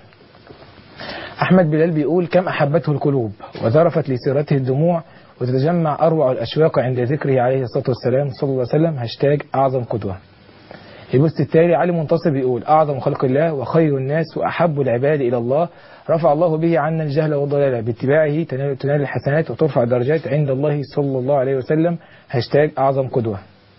أحمد بلال بيقول: كم أحبته القلوب وذرفت لسيرته الدموع وتتجمع أروع الأشواق عند ذكره عليه الصلاة والسلام صلى الله عليه وسلم. هاشتاج أعظم قدوة. البوست التالي علي منتصر بيقول: أعظم خلق الله وخير الناس وأحب العباد إلى الله، رفع الله به عنا الجهل والضلال، باتباعه تنال, تنال الحسنات وترفع الدرجات عند الله صلى الله عليه وسلم. هاشتاج أعظم قدوة.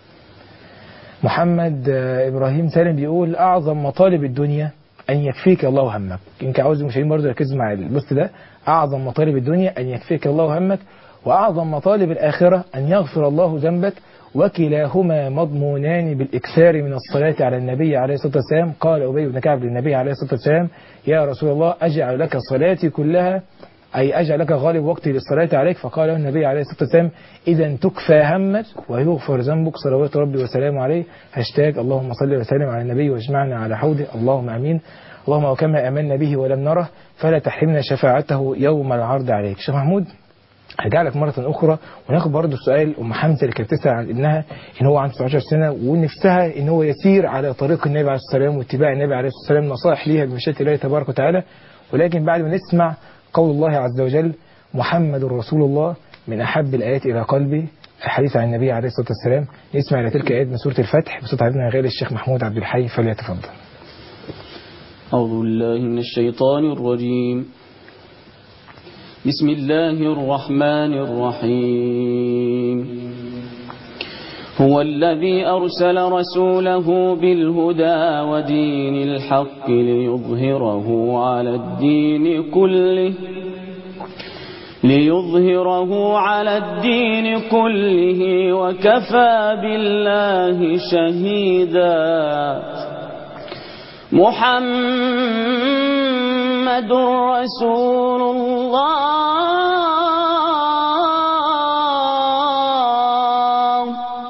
محمد إبراهيم سالم بيقول: أعظم مطالب الدنيا أن يكفيك الله همك. يمكن عاوز المشاهدين برضه يركزوا مع البوست ده. أعظم مطالب الدنيا أن يكفيك الله همك، وأعظم مطالب الآخرة أن يغفر الله ذنبك، وكلاهما مضمونان بالإكثار من الصلاة على النبي عليه الصلاة والسلام. قال أبي بن كعب للنبي عليه الصلاة والسلام: يا رسول الله أجعل لك صلاتي كلها، أي أجعل لك غالب وقتي للصلاة عليك؟ فقال له النبي عليه الصلاة والسلام: إذا تكفى همك ويغفر ذنبك صلوات ربي وسلامه عليه. هاشتاج اللهم صل وسلم على النبي واجمعنا على حوضه. اللهم أمين. اللهم وكما آمنا به ولم نره فلا تحرمنا شفاعته يوم العرض عليك. شيخ محمود، هرجع لك مرة أخرى وناخد برضه سؤال أم حمزة اللي كانت بتسأل عن ابنها إن هو عنده تسعتاشر سنة ونفسها إن هو يسير على طريق النبي عليه الصلاة والسلام واتباع النبي عليه الصلاة والسلام، نصائح ليها بمشيئة الله تبارك وتعالى. ولكن بعد ما نسمع قول الله عز وجل: محمد رسول الله، من أحب الآيات إلى قلبي الحديث عن النبي عليه الصلاة والسلام، نسمع إلى تلك الآيات من سورة الفتح بصوت حبيبنا الغالي الشيخ محمود عبد الحي، فليتفضل. أعوذ بالله من الشيطان الرجيم. بسم الله الرحمن الرحيم. هو الذي أرسل رسوله بالهدى ودين الحق ليظهره على الدين كله ليظهره على الدين كله وكفى بالله شهيدا. محمد رسول الله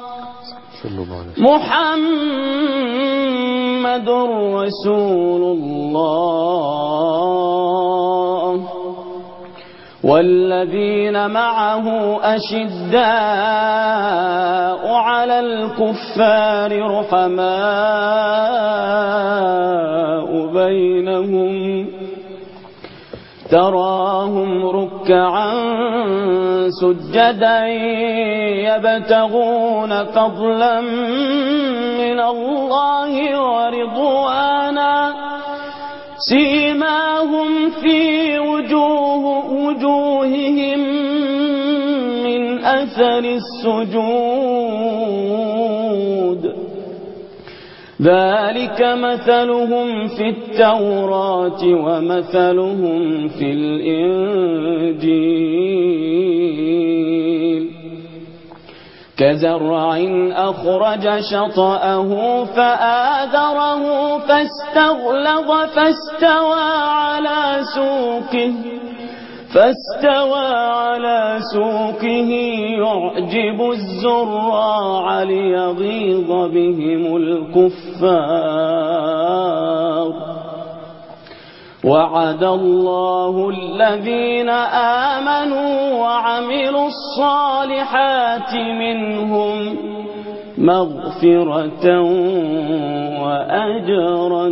محمد رسول الله والذين معه أشداء على الكفار رحماء بينهم تراهم ركعا سجدا يبتغون فضلا من الله ورضوانا سيماهم في وجوه وجوههم من أثر السجود ذلك مثلهم في التوراة ومثلهم في الإنجيل كزرع أخرج شطأه فآذره فاستغلظ فاستوى على سوقه فاستوى على سوقه يعجب الزراع ليغيظ بهم الكفار وعد الله الذين آمنوا وعملوا الصالحات منهم مغفرة وأجرا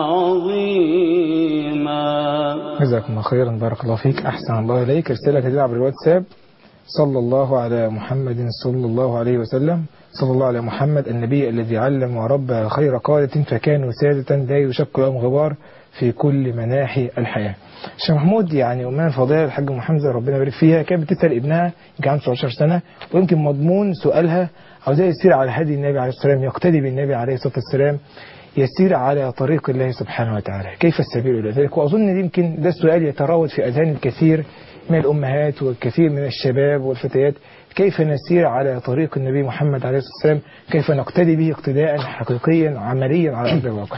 عظيما. جزاكم الله خيرا، بارك الله فيك، أحسن الله إليك. رسالة جديدة عبر الواتساب: صلى الله على محمد صلى الله عليه وسلم. صلى الله على محمد النبي الذي علم وربى خير قادة فكانوا سادة لا يشق لهم غبار في كل مناحي الحياة. الشيخ محمود، يعني أمنا الفضيلة الحاج أم حمزة ربنا يبارك فيها كانت بتسأل ابنها يمكن عنده تسعة عشر سنة، ويمكن مضمون سؤالها عاوزاه يسير على هدي النبي عليه الصلاة والسلام، يقتدي بالنبي عليه الصلاة والسلام، يسير على طريق الله سبحانه وتعالى، كيف السبيل إلى ذلك؟ وأظن يمكن ده السؤال يتراود في أذهان الكثير من الأمهات والكثير من الشباب والفتيات، كيف نسير على طريق النبي محمد عليه الصلاة والسلام، كيف نقتدي به اقتداء حقيقيا عمليا على أرض الواقع.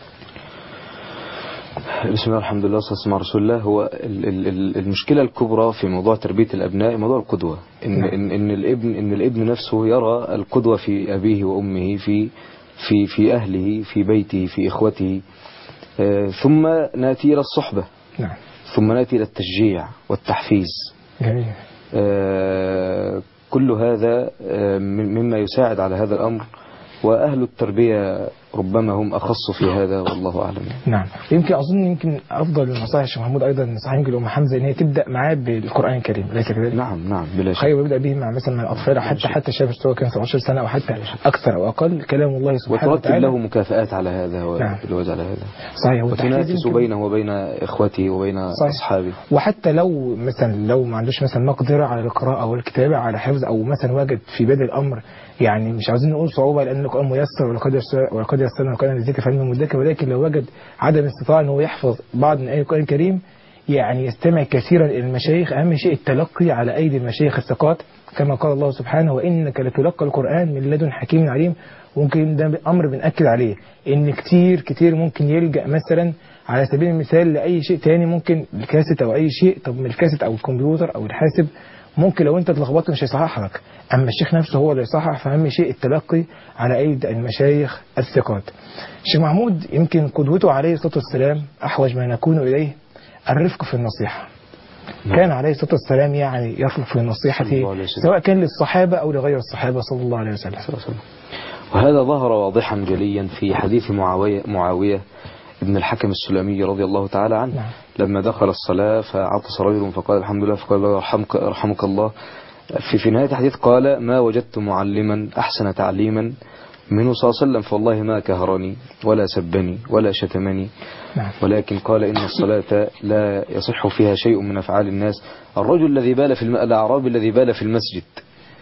بسم الله الحمد لله والصلاة والسلام على رسول الله. هو المشكلة الكبرى في موضوع تربية الأبناء موضوع القدوة، إن, إن, إن الابن إن الابن نفسه يرى القدوة في أبيه وأمه، في في في أهله، في بيته، في إخوته، آه ثم نأتي إلى الصحبة، نعم، ثم نأتي إلى التشجيع والتحفيز. جميل. آه كل هذا آه مما يساعد على هذا الأمر، وأهل التربية ربما هم أخص في هذا والله أعلم. نعم، يمكن أظن يمكن أفضل النصائح الشيخ محمود أيضا نصائح يمكن لأم حمزة إن هي تبدأ معاه بالقرآن الكريم، ليس كذلك؟ نعم نعم بلا شك. خير يبدأ به مع مثلا مع الأطفال، حتى حتى شاب سواء كان سبعة عشر سنة أو حتى أكثر أو أقل، كلام الله سبحانه وتعالى، وترتب له مكافآت على هذا والجواز على هذا. صحيح. وتنافس بينه وبين إخوته وبين صحيح. أصحابه. وحتى لو مثلا لو ما عندوش مثلا مقدرة على القراءة أو الكتابة على حفظ، أو مثلا وجد في بدء الأمر يعني مش عاوزين نقول صعوبة لأن القرآن ميسر ولقد يسرنا القرآن للذكر فهل من مدكر، ولكن لو وجد عدم استطاعة أنه يحفظ بعض من آيات القرآن الكريم يعني يستمع كثيرا إلى المشايخ. أهم شيء التلقي على أيدي المشايخ الثقات، كما قال الله سبحانه: وإنك لتلقى القرآن من لدن حكيم عليم. ممكن ده أمر بنأكد عليه، إن كتير كتير ممكن يلجأ مثلا على سبيل المثال لأي شيء تاني، ممكن الكاسيت أو أي شيء، طب من الكاسيت أو الكمبيوتر أو الحاسب ممكن لو أنت اتلخبطت مش هيصحح لك، أما الشيخ نفسه هو اللي يصحح. فأهم شيء التلقي على أيدي المشايخ الثقات. الشيخ محمود يمكن قدوته عليه الصلاة والسلام أحوج ما نكون إليه الرفق في النصيحة. كان عليه الصلاة والسلام يعني يرفق في نصيحته سواء كان للصحابة أو لغير الصحابة صلى الله عليه وسلم. وهذا ظهر واضحا جليا في حديث معاوية, معاوية ابن الحكم السلمي رضي الله تعالى عنه. نعم. لما دخل الصلاة فعطس رجل فقال الحمد لله، فقال له يرحمك, يرحمك الله. في, في نهاية الحديث قال: ما وجدت معلما أحسن تعليما منه صلى الله عليه وسلم، فوالله ما كهرني ولا سبني ولا شتمني. نعم. ولكن قال: إن الصلاة لا يصح فيها شيء من أفعال الناس. الرجل الذي بال في الم... الأعرابي الذي بال في المسجد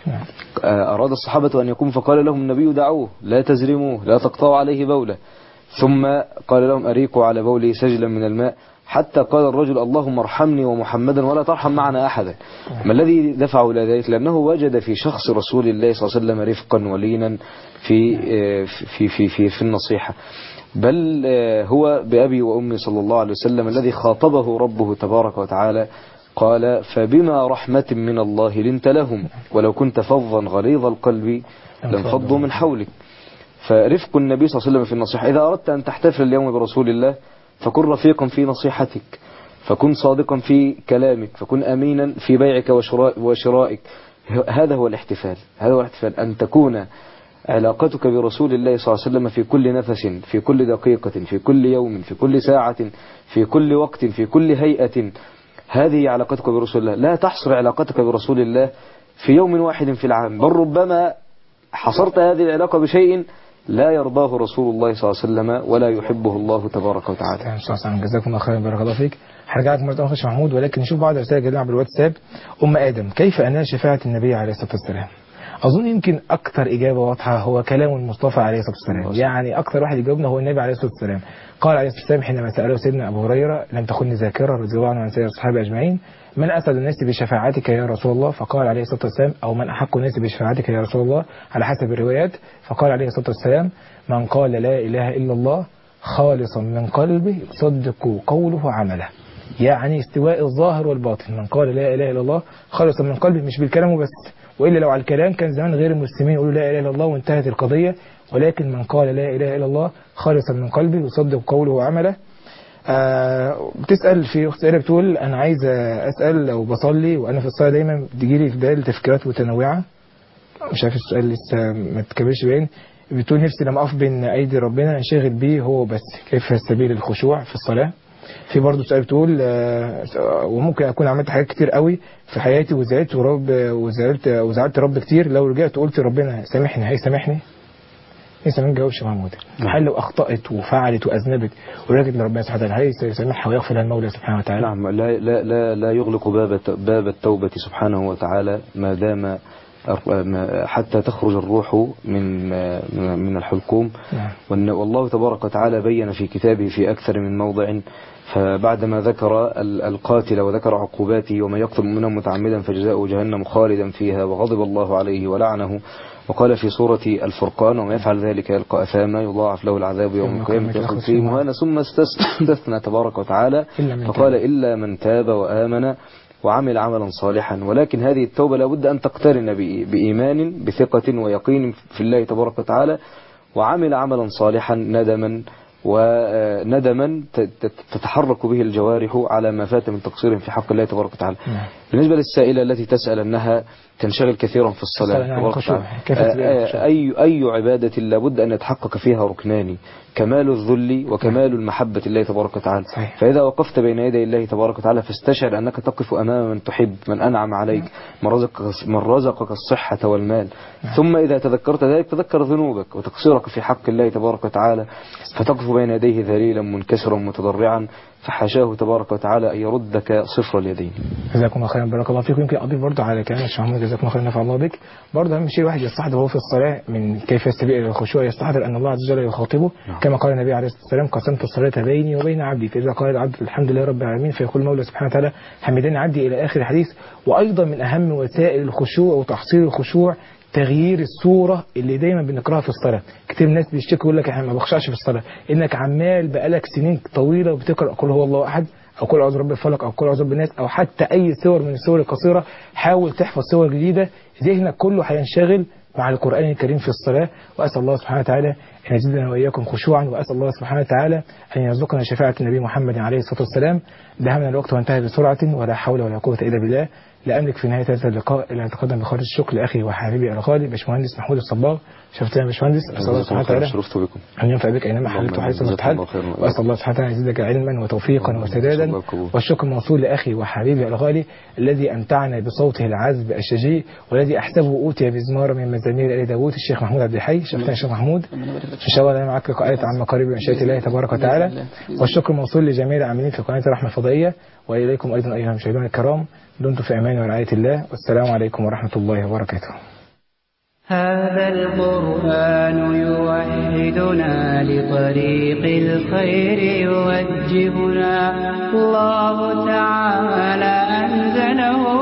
أراد الصحابة أن يقوم فقال لهم النبي دعوه لا تزرموه لا تقطعوا عليه بوله، ثم قال لهم أريقوا على بوله سجلا من الماء، حتى قال الرجل اللهم ارحمني ومحمدا ولا ترحم معنا أحدا. ما الذي دفعه إلى ذلك؟ لأنه وجد في شخص رسول الله صلى الله عليه وسلم رفقا ولينا في في في في, في النصيحة، بل هو بأبي وأمي صلى الله عليه وسلم الذي خاطبه ربه تبارك وتعالى قال فبما رحمة من الله لنت لهم ولو كنت فظا غليظ القلب لانفضوا من حولك. فرفق النبي صلى الله عليه وسلم في النصيحة. إذا أردت أن تحتفل اليوم برسول الله فكن رفيقا في نصيحتك، فكن صادقا في كلامك، فكن أمينا في بيعك وشرائك. هذا هو الاحتفال، هذا هو الاحتفال، أن تكون علاقتك برسول الله صلى الله عليه وسلم في كل نفس، في كل دقيقة، في كل يوم، في كل ساعة، في كل وقت، في كل هيئة. هذه علاقتك برسول الله. لا تحصر علاقتك برسول الله في يوم واحد في العام، بل ربما حصرت هذه العلاقة بشيء لا يرضاه رسول الله صلى الله عليه وسلم ولا يحبه الله تبارك وتعالى. جزاكم الله خيرا، بارك الله فيك. هرجع لك مرة أخرى محمود، ولكن نشوف بعض الرسائل جايه على الواتساب. أم آدم: كيف أنال شفاعة النبي عليه الصلاة والسلام؟ أظن يمكن أكثر إجابة واضحة هو كلام المصطفى عليه الصلاة والسلام، يعني أكثر واحد يجاوبنا هو النبي عليه الصلاة والسلام. قال عليه الصلاة والسلام حينما سأله سيدنا أبو هريرة لم تخن ذاكرة رضي الله عنه عن سائر الصحابة أجمعين: من أسعد الناس بشفاعتك يا رسول الله؟ فقال عليه الصلاة والسلام: أو من أحق الناس بشفاعتك يا رسول الله على حسب الروايات. فقال عليه الصلاة والسلام: من قال لا إله إلا الله خالصا من قلبه صدق قوله عمله. يعني استواء الظاهر والباطن. من قال لا إله إلا الله خالصا من قلبه، مش بالكلام بس، وإلا لو على الكلام كان زمان غير المسلمين يقولوا لا إله إلا الله وانتهت القضية، ولكن من قال لا إله إلا الله خالصا من قلبه يصدق قوله وعمله. آه بتسأل في أخت سائلة بتقول أنا عايز أسأل لو بصلي وأنا في الصلاة دايما بتجيلي في بالي تفكيرات متنوعة. مش عارف السؤال لسه ما تكملش باين. بتقول نفسي لما أقف بين أيدي ربنا انشغل بيه هو بس، كيف سبيل الخشوع في الصلاة؟ في برضه سؤال بتقول آه وممكن أكون عملت حاجات كتير قوي في حياتي وزعلت ورب وزعلت وزعلت رب كتير، لو رجعت وقلت ربنا سامحني هيسامحني؟ لسه ما نجاوبش محمود. هل لو أخطأت وفعلت وأذنبت ورجعت لربنا سبحانه وتعالى هل سيسامحها ويغفر لها المولى سبحانه وتعالى؟ نعم، لا لا لا, لا يغلق باب باب التوبة سبحانه وتعالى ما دام حتى تخرج الروح من من الحلقوم. والله تبارك وتعالى بين في كتابه في أكثر من موضع، فبعدما ذكر القاتل وذكر عقوباته ومن يقتل مؤمنا متعمدا فجزاؤه جهنم خالدا فيها وغضب الله عليه ولعنه، وقال في سورة الفرقان ومن يفعل ذلك يلقى أثاما يضاعف له العذاب يوم القيامة يخلد فيه مهانا. ثم استثنى تبارك وتعالى فقال إلا من تاب وآمن وعمل عملا صالحا. ولكن هذه التوبة لابد أن تقترن بإيمان بثقة ويقين في الله تبارك وتعالى، وعمل عملا صالحا ندما وندما تتحرك به الجوارح على ما فات من تقصير في حق الله تبارك وتعالى. بالنسبة للسائلة التي تسأل أنها تنشغل كثيرا في الصلاة، أي أي عبادة لابد أن يتحقق فيها ركنان: كمال الذل وكمال المحبة لله تبارك وتعالى. فإذا وقفت بين يدي الله تبارك وتعالى فاستشعر أنك تقف أمام من تحب، من أنعم عليك، من رزقك, من رزقك الصحة والمال. ثم إذا تذكرت ذلك تذكر ذنوبك وتقصيرك في حق الله تبارك وتعالى، فتقف بين يديه ذليلا منكسرا متضرعا، فحاشاه تبارك وتعالى أن يردك صفر اليدين. جزاكم الله خيرا، بارك الله فيكم. يمكن أضيف برضه على كلام الشيخ محمود جزاكم الله خيرا نفع الله بك، برضه أهم شيء واحد يستحضر وهو في الصلاة من كيف يستبيع إلى الخشوع، يستحضر أن الله عز وجل يخاطبه كما قال النبي عليه الصلاة والسلام: قسمت الصلاة بيني وبين عبدي، فإذا قال العبد الحمد لله رب العالمين فيقول المولى سبحانه وتعالى حمدني عبدي إلى آخر الحديث. وأيضا من أهم وسائل الخشوع وتحصيل الخشوع تغيير الصورة اللي دايما بنقراها في الصلاة. كتير ناس بيشتكوا يقول لك احنا ما بخشعش في الصلاة، انك عمال بقالك سنين طويلة وبتقرأ قل هو الله أحد أو قل أعوذ برب الفلق أو قل أعوذ برب الناس أو حتى أي سور من السور القصيرة. حاول تحفظ سور جديدة، ذهنك كله هينشغل مع القرآن الكريم في الصلاة. وأسأل الله سبحانه وتعالى أن يزيدنا وإياكم خشوعا، وأسأل الله سبحانه وتعالى أن يرزقنا شفاعة النبي محمد عليه الصلاة والسلام. دهمنا الوقت وانتهى بسرعة، ولا حول ولا قوة إلا بالله. لا أملك في نهاية هذا اللقاء إلا أن أتقدم بخالص الشكر لأخي وحبيبي الغالي باشمهندس محمود الصباغ. شفتنا يا باشمهندس، أسأل الله سبحانه وتعالى أن ينفع بك أينما حلت وحيث ما تحل، وأسأل الله سبحانه وتعالى أن يزيدك علما وتوفيقا وسدادا. والشكر موصول لأخي وحبيبي الغالي الذي أمتعنا بصوته العذب الشجي، والذي أحسبه أوتي بزمار من مزامير آل داوود، الشيخ محمود عبد الحي. شفتنا يا شيخ محمود، إن شاء الله أنا معك لقاءات عامة قريبة من شاء الله تبارك وتعالى. والشكر موصول لجميع العاملين في قناة الرحمة الفضائية، وإليكم أيضا أيها المشاهدون الكرام. دمتم في أمان ورعاية الله، والسلام عليكم ورحمة الله وبركاته. هذا القرآن يوحدنا لطريق الخير يوجهنا، الله تعالى أنزله